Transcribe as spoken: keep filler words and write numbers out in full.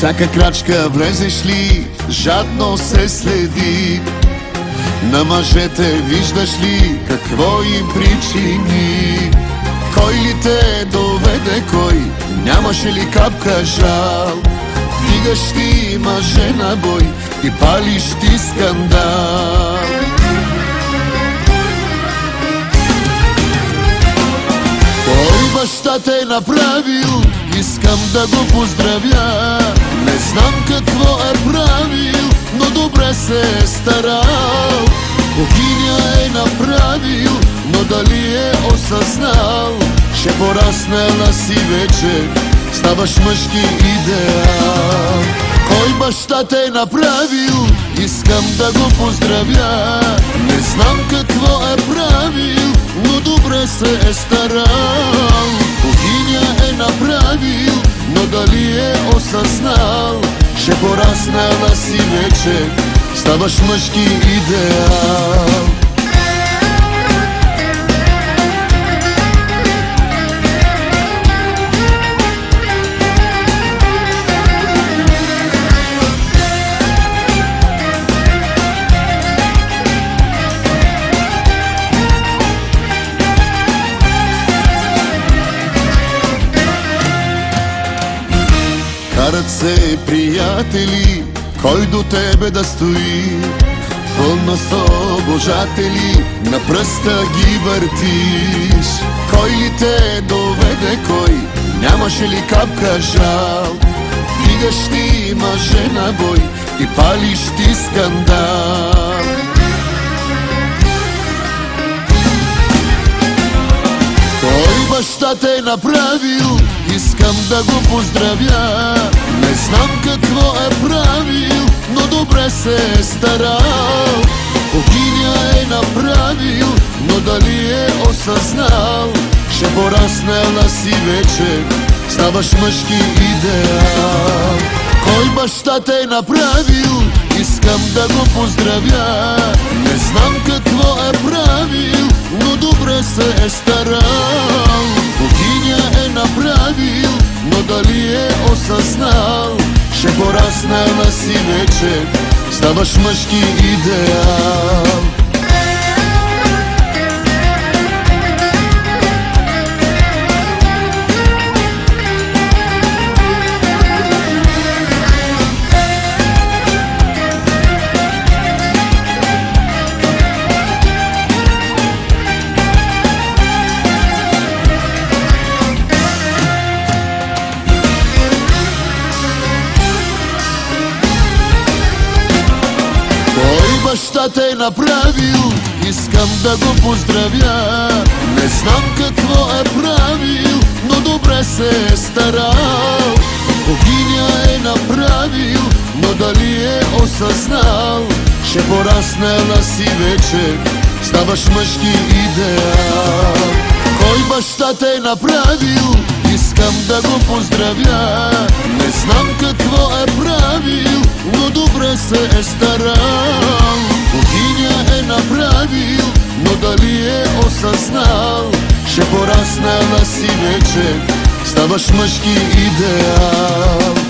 всяка крачка влезеш ли, жадно се следи. На мъжете виждаш ли какво им причини? Кой ли те доведе, кой? Нямаше ли капка жал? Дигаш ти мъже на бой и палиш ти скандал. Кой баща те направил? Искам да го поздравя. Не знам какво е правил, но добре се е старал. Богиня е направил, но дали е осъзнал, че пораснала си вече, ставаш мъжки идеал. Кой баща те е направил? Искам да го поздравя. Не знам какво е правил, но добре се е старал. Богиня е направил, но дали е осъзнал, че пораснала си вече, ставаш мъжки идеал. Карат се приятели, кой до тебе да стои? Пълно с обожатели, на пръста ги въртиш. Кой ли те доведе, кой? Нямаше ли капка жал? Дигаш ти мъже на бой и палиш ти скандал. Кой баща те е направил? Искам да го поздравя. Не знам какво е правил, но добре се е старал. Богиня е направил, но дали е осъзнал, че пораснала си вече, ставаш мъжки идеал. Кой баща те е направил? Искам да го поздравя. Не знам какво е правил, но добре се е старал. Богиня е направил, но дали е осъзнал, че пораснала си вече, ставаш мъжки идеал. Баща те е направил, искам да го поздравя. Не знам какво е правил, но добре се е старал. Богиня е направил, но дали е осъзнал, че пораснала си вече, ставаш мъжки идеал. Кой баща те е направил? Искам да го поздравя. Не знам какво е правил, но добре се е старал. Богиня е направил, но дали е осъзнал, че пораснала си вече, ставаш мъжки идеал.